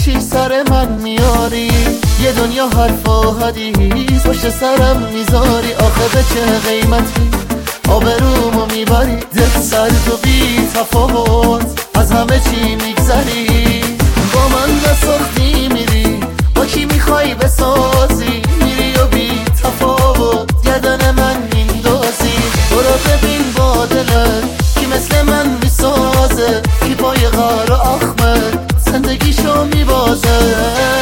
چی سر من میاری؟ یه دنیا حرف و حدیث پشت سرم میذاری، آخه به چه قیمتی آبرومو میبری؟ دل سرد و بی تفاوت از همه چی میگذری، با من به سختی میری، با کی میخوای بسازی؟ میری و بی تفاوت گردن من میندازی. برو ببین با دلت کی مثل من میسازه، کی پای غار و احمد زندگیشو میبازه.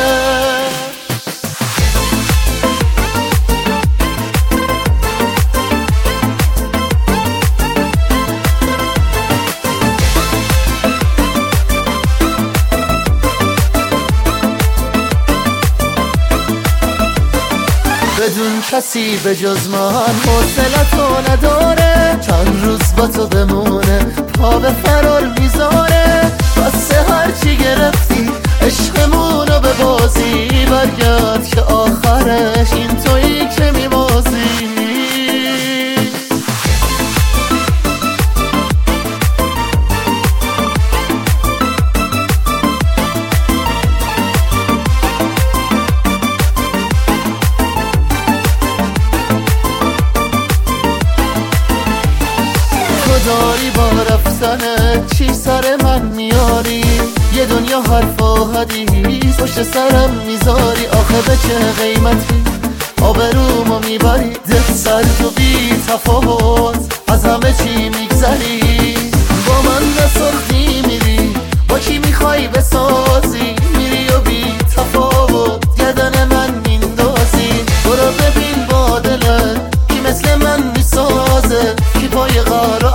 بدون کسی به جز من حوصله‌تو نداره، چند روز با تو بمونه پا به فرار میذاره. واسه هرچی گرفتی عشقمونو به بازی، برگرد که آخرش این تویی که میبازی. داری با رفتنت چی سر من میاری؟ یه دنیا حرف و حدیث پشت سرم میذاری، آخه به چه قیمتی آبرومو میبری؟ دل سرد و بی تفاوت از همه چی میگذری، با من به سختی میری، با کی میخوای بسازی؟ میری و بی تفاوت گردن من میندازی. برو ببین با دلت کی مثل من میسازه، کی پای غار